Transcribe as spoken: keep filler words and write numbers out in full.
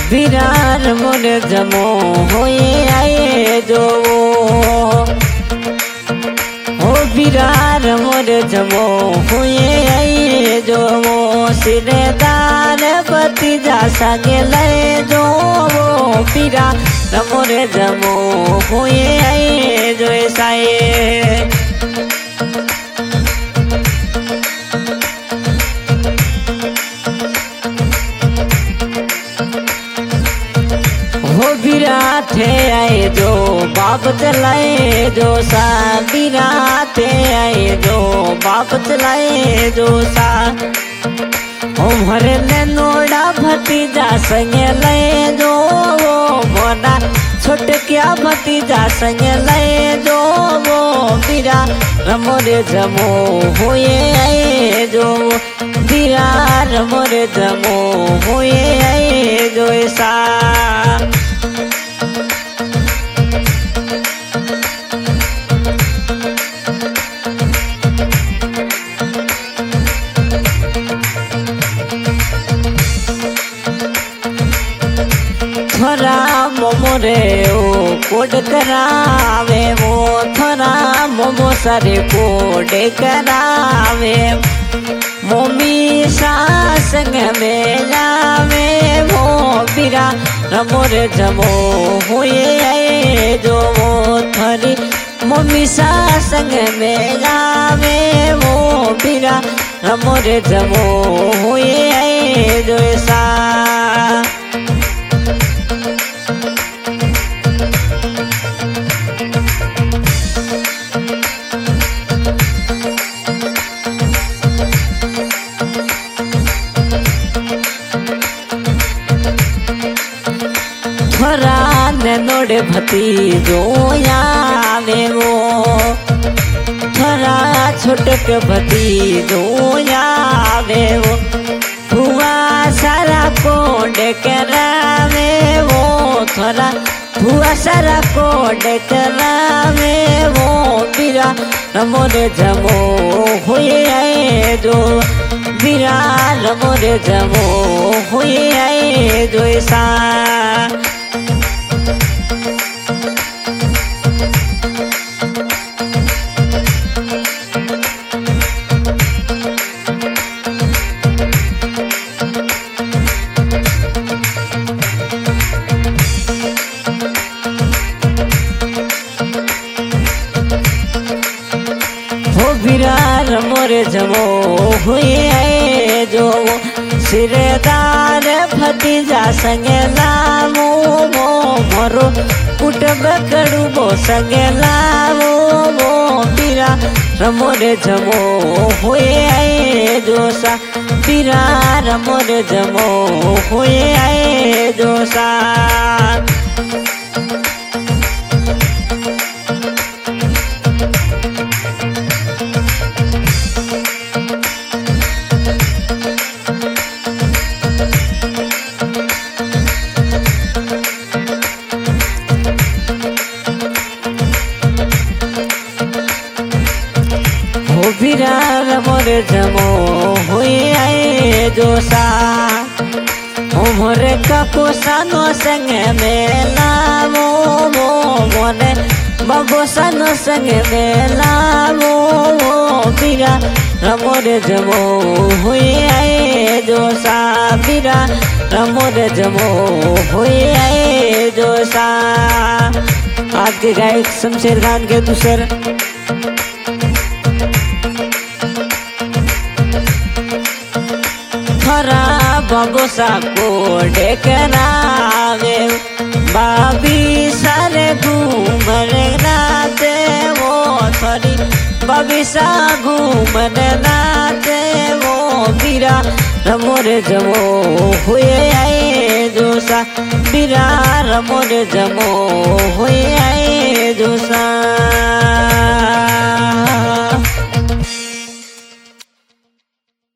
विरार मोरे जमो होए आए जो हो विरार मोरे जमो होए आए जो सिरेदार पति जा सगे ले जो विरार मोरे जमो होए आए जो साए बिराते आए जो बाप चलाए जो सा बिराते आए जो बाप चलाए जो सा उम्र ने नोड़ा भतीजा संगे ले जो वो मोना छोट क्या भतीजा संगे ले जो वो बिरा मोरे जमो हुए आए जो बिरार मोरे जमो हुए आए जो ऐसा थोड़ा मोमोरे ओ कोड करावे वो थोड़ा मोमो सारे कोड करावे मोमी सासंग में जावे वो बिरा मोरे जमो हुए आए जो वो थोड़ी मोमी सासंग में जावे वो बिरा मोरे जमो हुए आए जो ऐसा थोड़ा ने नोड़े भतीजो आवे वो थोड़ा छोटे के भतीजो आवे वो हुआ सारा कोड करावे वो थोड़ा हुआ सारा कोड करावे वो बिरा मोरे जमो हुए आए जो बिरा मोरे जमो हुए आए जो ऐसा विरार मोरे जमो हुए आए जो सिरेदार भतीजा संगे लावो वो मरो कुटुंब कड़ुबो संगे लावो वो बिरा मोरे जमो हुए आए जो सा बिरार मोरे जमो हुए आए जो सा विरार मोरे जमो हुए आए जो सा मोरे काको सानो संग में लावो वो मोरे बबो सानो संग में लावो वो बिरा मोरे जमो हुए आए जो सा बिरा मोरे जमो हुए आए जो सा। आज के गायक शमशेर खान के दूसर बाबू सा कोड करावे बाबी सारे घूमर नाते वो थोड़ी बाबी सा घूमर नाते वो बिरा मोरे जमो हुए आए जो सा बिरा मोरे जमो हुए आए जो सा।